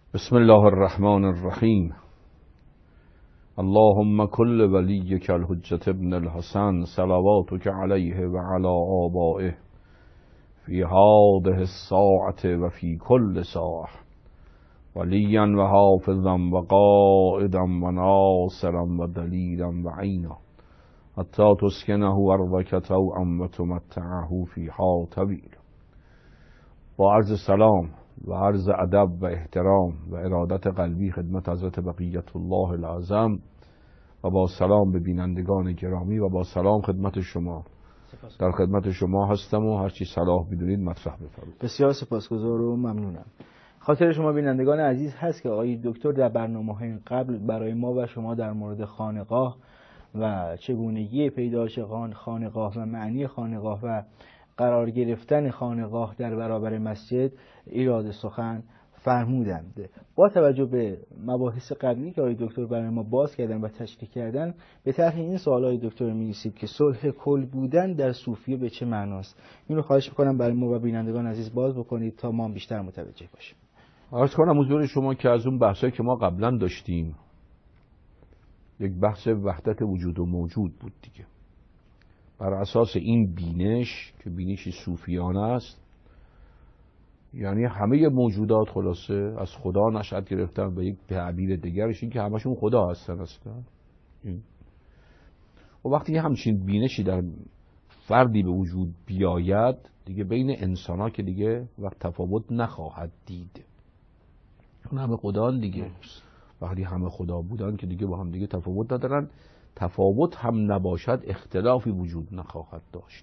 بسم الله الرحمن الرحیم. اللهم كل وليك الحجة ابن الحسن صلواتك عليه وعلى آبائه في هذه الساعة وفي كل ساعة وليا وحافظا وقائدا وناصرا ودليلا وعينا حتى تسكنه أرضك طوعا وتمتعه فيها طويلا. با عرض سلام و عرض ادب و احترام و ارادت قلبی خدمت حضرت بقیت الله العظم و با سلام به بینندگان گرامی و با سلام خدمت شما. در خدمت شما هستم و هرچی صلاح بدونید مطرح بفرمایید. بسیار سپاسگزار و ممنونم. خاطر شما بینندگان عزیز هست که آقای دکتر در برنامه‌های قبل برای ما و شما در مورد خانقاه و چگونگی پیدایش خانقاه و معنی خانقاه و قرار گرفتن خانقاه در برابر مسجد ایراد سخن فرمودند. با توجه به مباحث قبلی که آقای دکتر برای ما باز کردن و تشریح کردن، به طرح این سوال آقای دکتر می‌رسید که صلح کل بودن در صوفیه به چه معناست؟ این رو خواهش می‌کنم برای ما و بینندگان عزیز باز بکنید تا ما بیشتر متوجه باشیم. عرض کنم حضور شما که از اون بحثایی که ما قبلا داشتیم، یک بحث وحدت وجود و موجود بود دیگه. بر اساس این بینش که بینشی صوفیانه است، یعنی همه موجودات خلاصه از خدا نشأت گرفتن و یک تعبیر دیگرش این که همشون خدا هستن اصلا. و وقتی همچین بینشی در فردی به وجود بیاید دیگه بین انسان‌ها که دیگه وقت تفاوت نخواهد دید، چون همه خدا دیگه. وقتی همه خدا بودن که دیگه با هم دیگه تفاوت ندارن، تفاوت هم نباشد اختلافی وجود نخواهد داشت.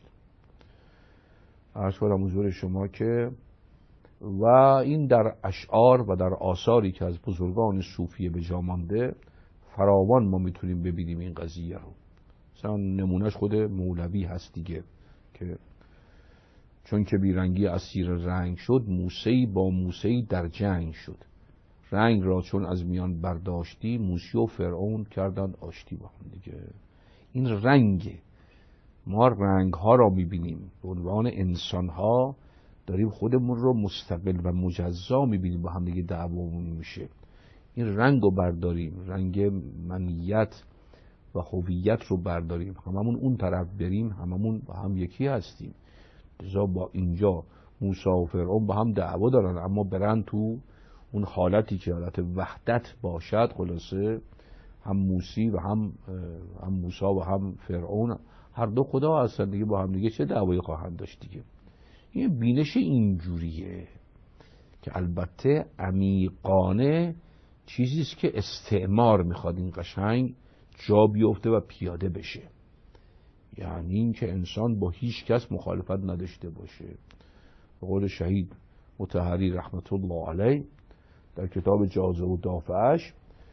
عرض کنم حضور شما که و این در اشعار و در آثاری که از بزرگان صوفیه به جا مانده فراوان ما میتونیم ببینیم این قضیه رو. مثلا نمونهش خود مولوی هست دیگه که چون که بیرنگی اسیر رنگ شد، موسی با موسی در جنگ شد. رنگ را چون از میان برداشتی، موسی و فرعون کردند آشتی با هم دیگه. این رنگ، ما رنگ ها را میبینیم به عنوان انسان ها، داریم خودمون رو مستقل و مجزا میبینیم، با هم دیگه دعوامون میشه. این رنگ رو برداریم، رنگ منیت و هویت رو برداریم، هممون اون طرف بریم، هممون با هم یکی هستیم. لذا با اینجا موسی و فرعون با هم دعوا دارن، اما برن تو اون حالتی که حالت وحدت باشد، خلاصه هم موسی و هم موسی و هم فرعون هر دو خدا هستن دیگه، با هم دیگه چه دعوایی خواهند داشت دیگه. این بینش اینجوریه که البته عمیقانه چیزیست که استعمار میخواد این قشنگ جا بیفته و پیاده بشه. یعنی این که انسان با هیچ کس مخالفت نداشته باشه. به قول شهید مطهری رحمت الله علیه در کتاب جازه و دافعش،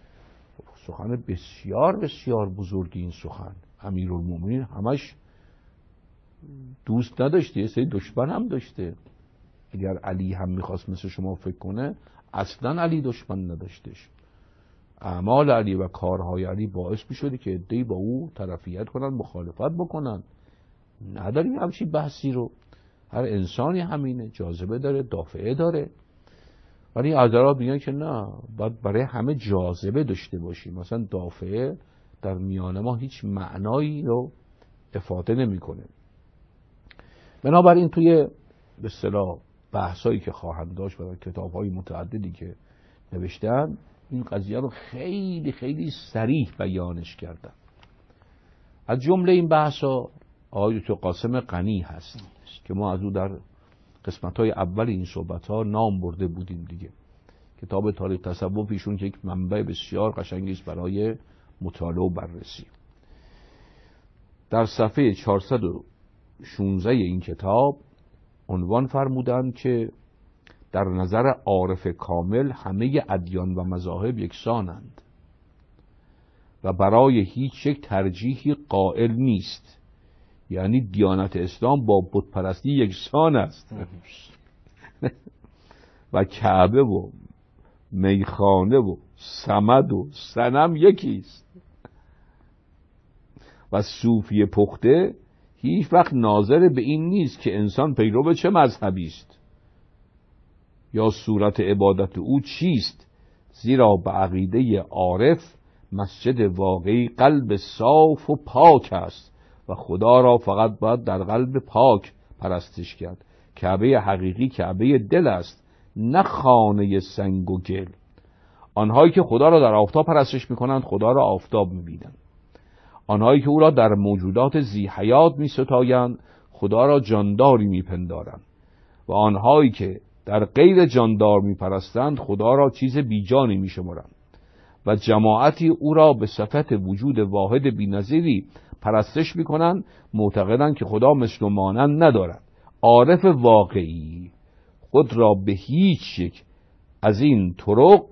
سخن بسیار بسیار بزرگی این سخن. امیرالمومنین همش دوست نداشته، یه سری دشمن هم داشته. اگر علی هم میخواست مثل شما فکر کنه، اصلا علی دشمن نداشتش. اعمال علی و کارهای علی باعث میشده که عده‌ای با او طرفیت کنن، مخالفت بکنن. نداریم همچین بحثی رو. هر انسانی همینه، جاذبه داره، دافعه داره. ولی حضرات میگن که نه، باید برای همه جاذبه داشته باشیم. مثلا دافعه در میان ما هیچ معنایی رو افاده نمیکنه. بنابراین توی به اصطلاح بحثایی که خواهند داشت و کتاب‌های متعددی که نوشتن، این قضیه رو خیلی خیلی صریح بیانش کردن. از جمله این بحثا آقای دکتر قاسم غنی هست که ما از او در قسمت‌های اول این صحبت‌ها نام برده بودیم دیگه. کتاب تاریخ تصوف ایشون که یک منبع بسیار قشنگی است برای مطالعه و بررسی. در صفحه 416 این کتاب عنوان فرمودند که در نظر عارف کامل همه ادیان و مذاهب یکسانند و برای هیچ یک ترجیحی قائل نیست. یعنی دیانت اسلام با بت پرستی یکسان است و کعبه و میخانه و صمد و صنم یکی است و صوفی پخته هیچ وقت ناظر به این نیست که انسان پیرو چه مذهبی است یا صورت عبادت او چیست، زیرا به عقیده عارف مسجد واقعی قلب صاف و پاک است و خدا را فقط باید در قلب پاک پرستش کرد. کعبه حقیقی کعبه دل است، نه خانه سنگ و گل. آنهایی که خدا را در آفتاب پرستش میکنند خدا را آفتاب میبینند. آنهایی که او را در موجودات ذی حیات میستایند خدا را جانداری میپندارند و آنهایی که در غیر جاندار میپرستند خدا را چیز بیجانی میشمرند و جماعتی او را به صفت وجود واحد بی‌نظیری پرستش میکنند، معتقدند که خدا مثل و مانند ندارد. عارف واقعی خود را به هیچ یک از این طرق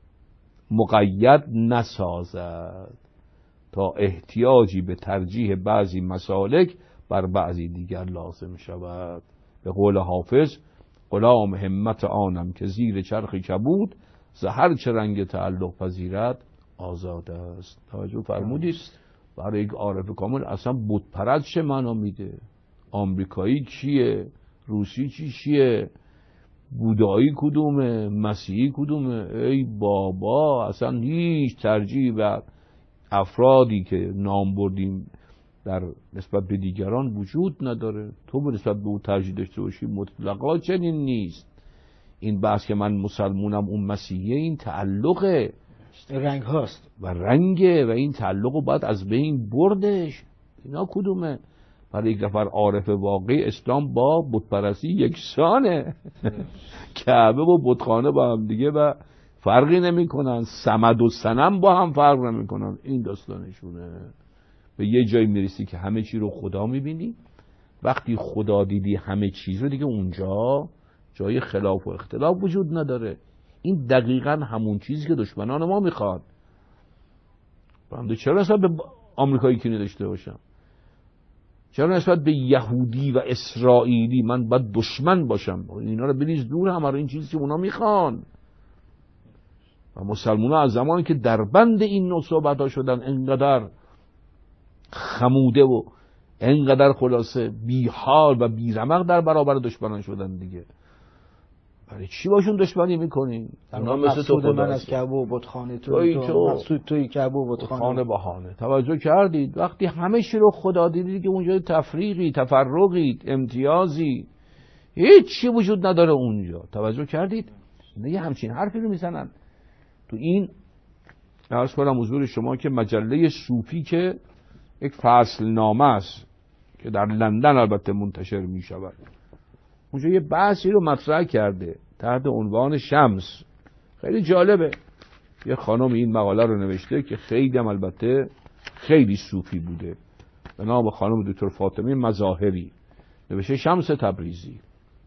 مقید نسازد تا احتیاجی به ترجیح بعضی مسالک بر بعضی دیگر لازم شود. به قول حافظ: غلام همت آنم که زیر چرخ کبود، ز هر چه رنگ تعلق پذیرد آزاد است. توجه فرمودید؟ برای یک عارف کامل اصلا بت پرست چه معنا میده؟ آمریکایی کیه؟ روسی چیه؟ بودایی کدومه؟ مسیحی کدومه؟ ای بابا، اصلا هیچ ترجیح بر افرادی که نام بردیم در نسبت به دیگران وجود نداره. تو به نسبت به او ترجیح داشته باشی مطلقا چنین نیست. این بحث که من مسلمونم اون مسیحیه، این تعلقه، رنگ هاست و رنگه و این تعلقو باید از بین بردش. اینا کدومه؟ برای یک نفر عارف واقعی اسلام با بتپرستی یکسانه. کعبه و بتخانه با هم دیگه و فرقی نمی کنن، صمد و صنم با هم فرق نمی کنن. این داستانشونه. به یه جایی میرسی که همه چی رو خدا میبینی. وقتی خدا دیدی همه چیز رو، دیگه اونجا جای خلاف و اختلاف وجود نداره. این دقیقاً همون چیزی که دشمنان ما میخواد. بنده چرا نسبت به آمریکایی کینه داشته باشم؟ چرا نسبت به یهودی و اسرائیلی من باید دشمن باشم؟ اینا رو بریز دور، همه این چیزی که اونا میخوان. و مسلمان ها از زمانی که در بند این نوع صحبت ها شدن انقدر خموده و انقدر خلاصه بیحال و بیرمق در برابر دشمنان شدن دیگه. برای چی باشون دشمنی میکنین؟ اونا مثل تو من از کعبه و بتخانه تو مقصود توی کعبه و بتخانه بهانه. توجه کردید؟ وقتی همه چی رو خدا دیدید که اونجا تفریقی، تفرقی، امتیازی، هیچ چی وجود نداره اونجا. توجه کردید؟ یه همچین حرفی رو میزنن. تو این عرض کنم حضور شما که مجله صوفی که یک فصل نامه است که در لندن البته منتشر می شود، اونجا یه بحثی رو مطرح کرده تحت عنوان شمس. خیلی جالبه. یه خانم این مقاله رو نوشته که خیلی هم البته خیلی صوفی بوده، به نام خانم دکتر فاطمه مظاهری، نوشته شمس تبریزی.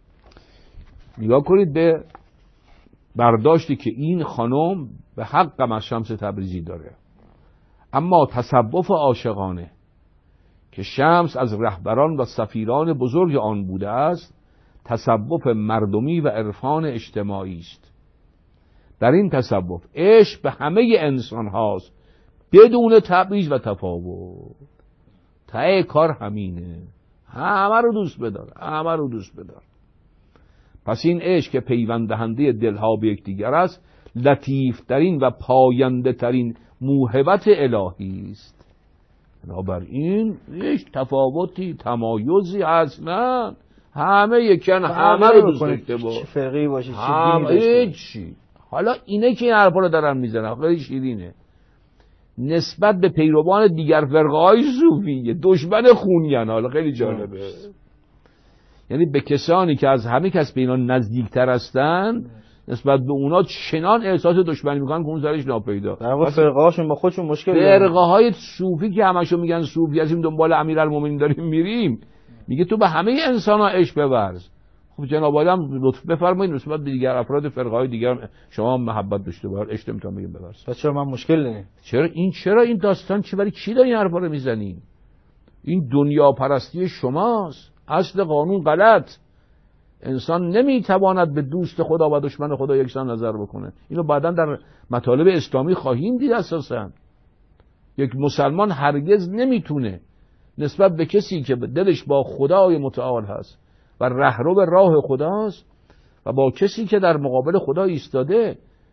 نگاه کنید به برداشتی که این خانم به حقم از شمس تبریزی داره. اما تصوف عاشقانه که شمس از رهبران و سفیران بزرگ آن بوده است، تصوف مردمی و عرفان اجتماعی است. در این تصوف عشق به همه انسان هاست بدون تبعیض و تفاوت. ته کار همینه، همه رو دوست بدار، همه رو دوست بدار. پس این عشق که پیوند دهنده دلها به یکدیگر است، لطیف ترین و پاینده ترین موهبت الهی است. بنابراین هیچ تفاوتی، تمایزی اصلا، همه یکن، همه رو دوست داشته با چه فرقی باشه، چه دینی داشته. حالا اینه که این حرفا رو دارن میزنن، خیلی شیرینه. نسبت به پیروان دیگر فرقه‌های صوفیه دشمن خونیان. حالا خیلی جالبه. یعنی به کسانی که از همه کس به اینا نزدیکتر هستن، نسبت به اونا چنان احساس دشمنی میکنن که اون سرش ناپیدا. در واقع فرقه‌هاشون با خودشون مشکل دارن. فرقه‌های صوفی که همشو میگن صوفی هستیم، دنبال امیرالمومنین داریم میریم، میگه تو به همه انسان‌ها عشق بورز. خب جناب عالی هم لطف بفرمایید نسبت به دیگر افراد فرقه‌های دیگر شما محبت داشته باش، عشق نمیتونم بگم بورز. پس چرا من مشکل دارم؟ چرا این داستان چی برای کی دارین حرفا رو میزنین؟ این دنیا پرستی شماست. اصل قانون غلط. انسان نمیتواند به دوست خدا و دشمن خدا یکسان نظر بکنه. اینو بعداً در مطالب اسلامی خواهیم دید. اساساً یک مسلمان هرگز نمیتونه نسبت به کسی که دلش با خدای متعال هست و رهرو راه خداست و با کسی که در مقابل خدا ایستاده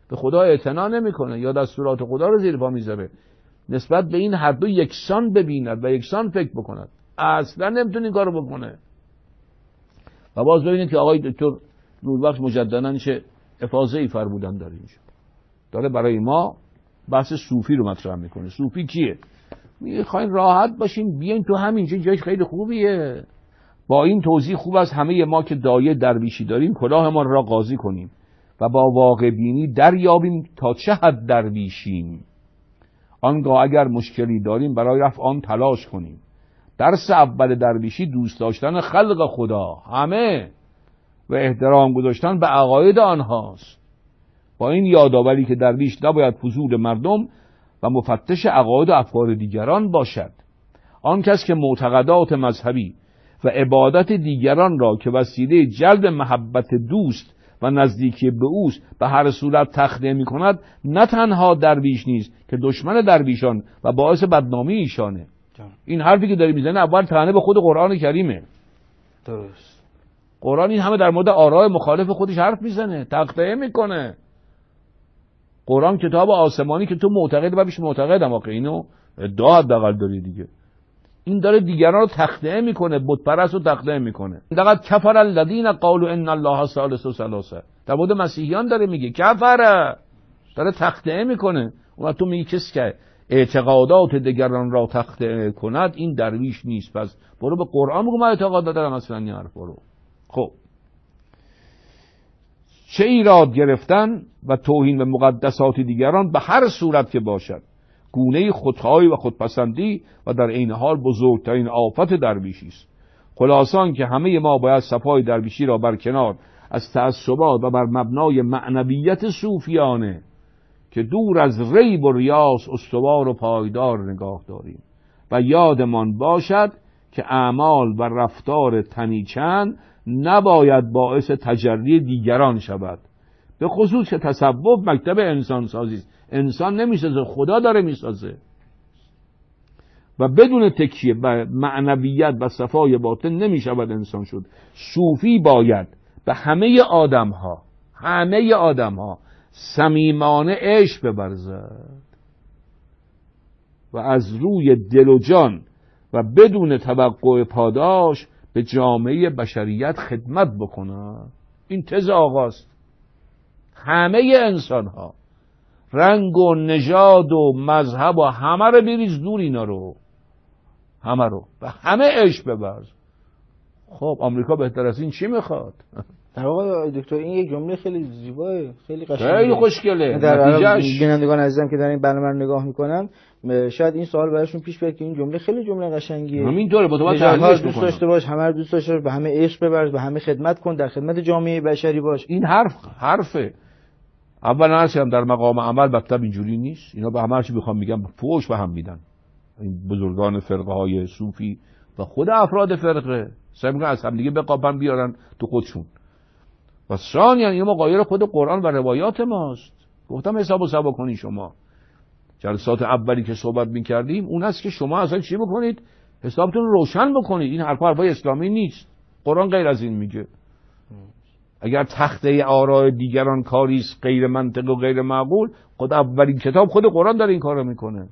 به خدا اعتنا نمیکنه یا دستورات خدا رو زیر پا میذاره، نسبت به این هر دو یکسان ببیند و یکسان فکر بکند، اصلا نمیتونه این کارو بکنه. و باز ببینید که آقای دکتر نوربخش مجددا چه افاضه‌ای فرمودن در اینجا، داره برای ما بحث صوفی رو مطرح میکنه. صوفی کیه؟ میخواین راحت باشین بیاین تو همینجا، جای خیلی خوبیه. با این توضیح خوب است همه ما که دایه درویشی داریم کلاهمان را قاضی کنیم و با واقع بینی دریابیم تا چه حد درویشیم. آنگاه اگر مشکلی داریم برای رفع آن تلاش کنیم. درس اول درویشی دوست داشتن خلق خدا همه و احترام گذاشتن به عقاید آنهاست. با این یادآوری که درویش نباید فضول مردم و مفتش عقاید و افکار دیگران باشد. آن کس که معتقدات مذهبی و عبادت دیگران را که وسیله جلب محبت دوست و نزدیکی به اوست به هر صورت تخلیه می کند، نه تنها درویش نیست که دشمن درویشان و باعث بدنامی ایشانه. این حرفی که داری میزنه اول طعنه به خود قرآن کریمه. درست. قرآن این همه در مورد آراء مخالف خودش حرف میزنه، تقطیع میکنه. قرآن کتاب آسمانی که تو معتقد و بیش معتقدم، آخه اینو ادعا حداقل داری دیگه. این داره دیگران رو تخطئه میکنه، بت پرست رو تخطئه میکنه. لقد کفر الذین قالوا ان الله ثالث ثلاثه. در مورد مسیحیان داره میگه کفره، داره تخطئه میکنه. اون تو میگی کسی که اعتقادات دیگران را تخطئه کند این درویش نیست. پس برو به قرآن بگو من اعتقاد ندارم اصلا این حرف رو. خب چه ایراد گرفتن و توهین به مقدسات دیگران به هر صورت که باشد گونه خودخواهی و خودپسندی و در عین حال بزرگترین آفت درویشی است. خلاصان که همه ما باید صفای درویشی را برکنار از تعصبات و بر مبنای معنویت صوفیانه که دور از ریب و ریاس استوار و پایدار نگاه داریم و یادمان باشد که اعمال و رفتار تنیچند نباید باعث تجری دیگران شود. به خصوص که تصوف مکتب انسان سازی است. انسان نمیسازه، خدا داره میسازه. و بدون تکیه به معنویت و صفای باطن نمیشود انسان شد. صوفی باید به همه آدم ها صمیمانه عشق بورزد و از روی دل و جان و بدون توقع پاداش به جامعه بشریت خدمت بکنند. این تز آقاست. همه انسان ها رنگ و نژاد و مذهب و همه رو بریز دور، اینا رو همه رو و همه عشق بورز. خب آمریکا بهتر از این چی میخواد؟ در واقع دکتر این یک جمله خیلی زیباه، خیلی قشنگه، خیلی خوشگله. نتیجهش بینندگان عزیزم که دارن برنامه رو نگاه میکنن شاید این سوال براشون پیش بیاد که این جمله خیلی جمله قشنگیه. همینطوره، با تو باید تحلیلش دوست داشته باش، همه رو دوست داشته باش، به همه عشق بورز، به همه خدمت کن، در خدمت جامعه بشری باش. این حرفه. اولا هستم در مقام عمل مطلب اینجوری نیست. اینا به همه چی بخوام میگم فوش به هم میدن. این بزرگان فرقه های صوفی و خود افراد فرقه سعی میکنن از هم دیگه بقاپن بیارن تو خودشون. و ثانیاً این مغایر خود قرآن و روایات ماست. گفتم حساب و سبا کنین. شما جلسات اولی که صحبت میکردیم اون است که شما اصلا چی بکنید؟ حسابتون رو روشن بکنید. این حرفای اسلامی نیست. قرآن غیر از این میگه. اگر تخته آراء دیگران کاریست غیر منطق و غیر معقول، خود اولین کتاب خود قرآن داره این کارو میکنه.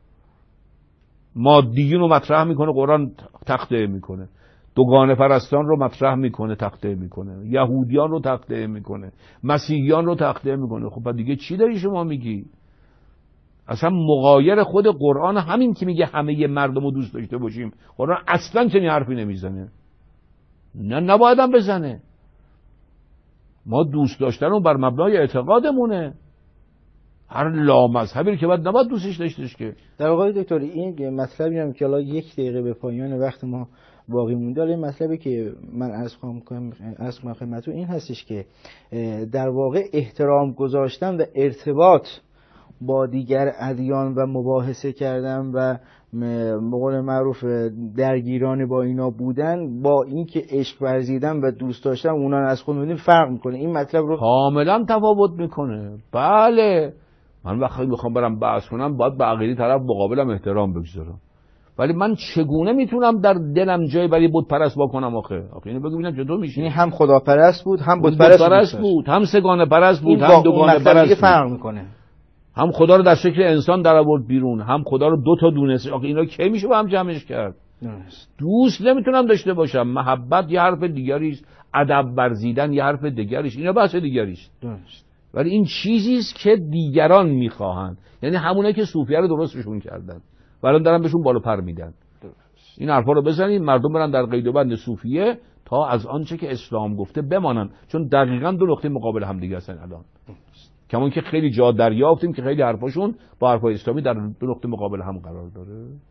مادیون رو مطرح میکنه، قرآن تخته میکنه. دوگانه پرستان رو مطرح میکنه، تخته میکنه. یهودیان رو تخته میکنه، مسیحیان رو تخته میکنه. خب دیگه چی داری شما میگی؟ اصلا مغایر خود قرآن همین که میگه همه مردم رو دوست داشته باشیم، قرآن اصلا چنین حرفی نمیزنه. نه نبایدم بزنه. ما دوست داشتن رو بر مبنای اعتقادمونه. هر لامذهبی که باید نباید دوستش داشتش که. در واقع دکتر این مطلبی هم که الان 1 دقیقه به پایان وقت ما باقی مونده، این مطلبی که من عرض کنم خدمتتون این هستش که در واقع احترام گذاشتن و ارتباط با دیگر ادیان و مباحثه کردن و مقول معروف درگیران با اینا بودن با اینکه عشق ورزیدن و دوست داشتن اونا از خود می‌بینیم فرق میکنه. این مطلب رو کاملا تفاوت میکنه. بله من وقتی میخوام برم بحث کنم باید به عقیده طرف مقابلم احترام بگذارم. ولی من چگونه میتونم در دلم جای برای بت پرست واکنم؟ آخه اینو بگو ببینم چطور میشه. یعنی هم خداپرست بود، هم بت پرست بود، هم سگانه پرست بود، هم دوگانه پرست بود. فرق میکنه. هم خدا رو در شکل انسان در آورد بیرون، هم خدا رو دو تا دونست. آخه اینا کی میشه با هم جمعش کرد؟ دوست نمیتونم داشته باشم. محبت یه حرف دیگری است، ادب ورزیدن یه حرف دیگری است، اینا بحث دیگری است. ولی این چیزی است که دیگران میخواهند، یعنی همونایی که صوفیه رو درستشون کردن و الان دارن بهشون بالا پر میدن. این حرفا رو بزنید، مردم برن در قید و بند صوفیه تا از آنچه که اسلام گفته بمانن، چون دقیقاً دو نقطه مقابل هم دیگه هستن الان. کمون که خیلی جا دریافتیم که خیلی حرفاشون با حرفای اسلامی در دو نقطه مقابل هم قرار داره.